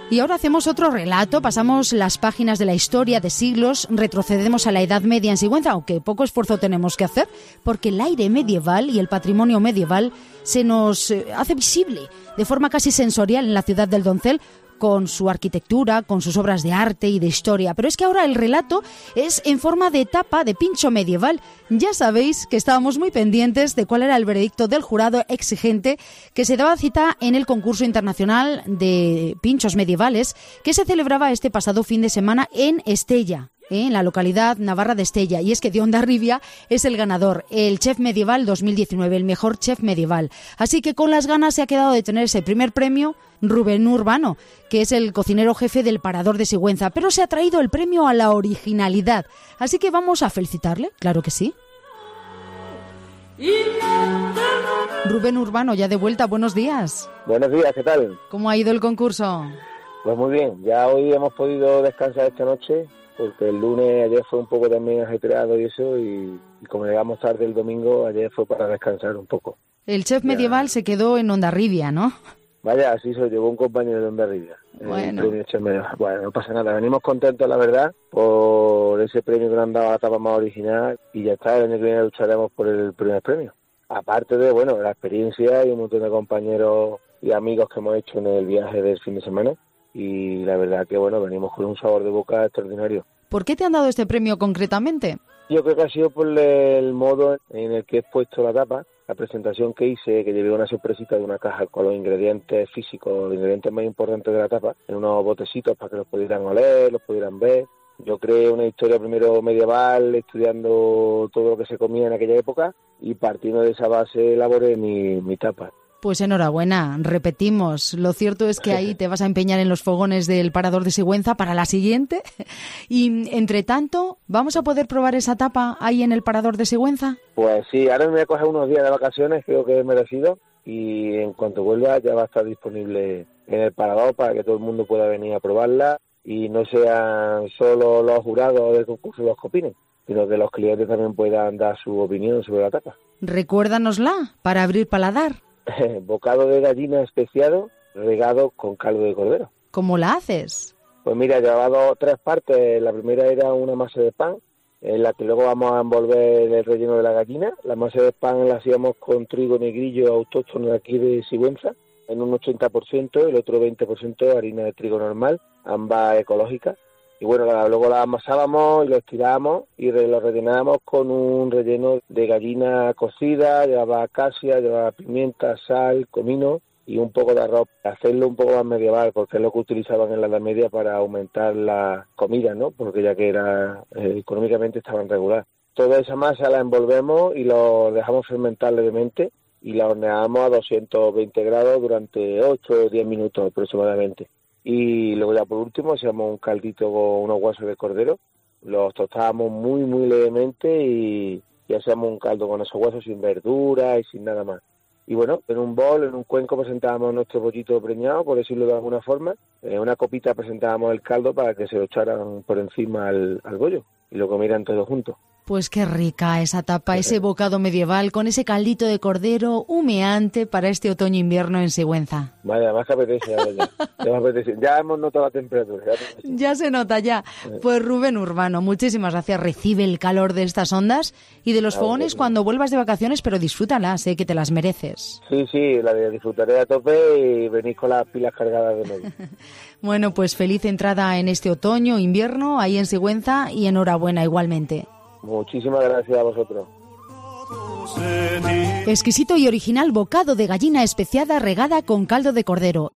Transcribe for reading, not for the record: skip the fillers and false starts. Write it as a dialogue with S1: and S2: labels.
S1: Y ahora hacemos otro relato, pasamos las páginas de la historia de siglos, retrocedemos a la Edad Media en Sigüenza, aunque poco esfuerzo tenemos que hacer, porque el aire medieval y el patrimonio medieval se nos hace visible de forma casi sensorial en la ciudad del Doncel, con su arquitectura, con sus obras de arte y de historia. Pero es que ahora el relato es en forma de tapa de pincho medieval. Ya sabéis que estábamos muy pendientes de cuál era el veredicto del jurado exigente que se daba cita en el concurso internacional de pinchos medievales que se celebraba este pasado fin de semana en Estella, en la localidad navarra de Estella. Y es que de Hondarribia es el ganador, el Chef Medieval 2019, el mejor chef medieval. Así que con las ganas se ha quedado de tener ese primer premio Rubén Urbano, que es el cocinero jefe del Parador de Sigüenza, pero se ha traído el premio a la originalidad. Así que vamos a felicitarle, claro que sí. Rubén Urbano, ya de vuelta, buenos días.
S2: Buenos días, ¿qué tal?
S1: ¿Cómo ha ido el concurso?
S2: Pues muy bien, ya hoy hemos podido descansar esta noche, porque el lunes ayer fue un poco también ajetreado y eso, y como llegamos tarde el domingo, ayer fue para descansar un poco.
S1: El chef medieval se quedó en Hondarribia, ¿no?
S2: Vaya, así se lo llevó un compañero de Hondarribia.
S1: Bueno,
S2: no pasa nada, venimos contentos, la verdad, por ese premio que nos han dado a la tapa más original, y ya está, el año que viene lucharemos por el primer premio. Aparte de, la experiencia y un montón de compañeros y amigos que hemos hecho en el viaje del fin de semana, y la verdad que, venimos con un sabor de boca extraordinario.
S1: ¿Por qué te han dado este premio concretamente?
S2: Yo creo que ha sido por el modo en el que he puesto la tapa, la presentación que hice, que llevé una sorpresita de una caja con los ingredientes físicos, los ingredientes más importantes de la tapa, en unos botecitos para que los pudieran oler, los pudieran ver. Yo creé una historia primero medieval, estudiando todo lo que se comía en aquella época, y partiendo de esa base elaboré mi tapa.
S1: Pues enhorabuena, repetimos. Lo cierto es que ahí te vas a empeñar en los fogones del Parador de Sigüenza para la siguiente. Y, entre tanto, ¿vamos a poder probar esa tapa ahí en el Parador de Sigüenza?
S2: Pues sí, ahora me voy a coger unos días de vacaciones, creo que es merecido. Y en cuanto vuelva ya va a estar disponible en el Parador para que todo el mundo pueda venir a probarla. Y no sean solo los jurados del concurso los que opinen, sino que los clientes también puedan dar su opinión sobre la tapa.
S1: Recuérdanosla para abrir paladar.
S2: Bocado de gallina especiado, regado con caldo de cordero.
S1: ¿Cómo la haces?
S2: Pues mira, llevaba 3 partes. La primera era una masa de pan, en la que luego vamos a envolver el relleno de la gallina. La masa de pan la hacíamos con trigo negrillo autóctono aquí de Sigüenza, en un 80%, el otro 20% harina de trigo normal, ambas ecológicas. Y luego la amasábamos y lo estirábamos y lo rellenábamos con un relleno de gallina cocida, llevaba acacia, llevaba pimienta, sal, comino y un poco de arroz. Hacerlo un poco más medieval, porque es lo que utilizaban en la Edad Media para aumentar la comida, ¿no? Porque ya que era económicamente estaban regular. Toda esa masa la envolvemos y lo dejamos fermentar levemente y la horneamos a 220 grados durante 8 o 10 minutos aproximadamente. Y luego ya por último hacíamos un caldito con unos huesos de cordero, los tostábamos muy muy levemente y hacíamos un caldo con esos huesos sin verduras y sin nada más. Y en un bol, en un cuenco presentábamos nuestro pollito preñado, por decirlo de alguna forma. En una copita presentábamos el caldo para que se lo echaran por encima al bollo y lo comieran todos juntos.
S1: Pues qué rica esa tapa, ese bocado medieval con ese caldito de cordero humeante para este otoño-invierno en Sigüenza.
S2: Vaya, más que apetece ahora ya. Ya hemos notado la temperatura.
S1: Ya se nota ya. Pues Rubén Urbano, muchísimas gracias. Recibe el calor de estas ondas y de los fogones cuando vuelvas de vacaciones, pero disfrútalas, que te las mereces.
S2: Sí, la disfrutaré a tope y venís con las pilas cargadas de medio.
S1: Bueno, pues feliz entrada en este otoño-invierno ahí en Sigüenza y enhorabuena igualmente.
S2: Muchísimas gracias a vosotros.
S1: Exquisito y original bocado de gallina especiada regada con caldo de cordero.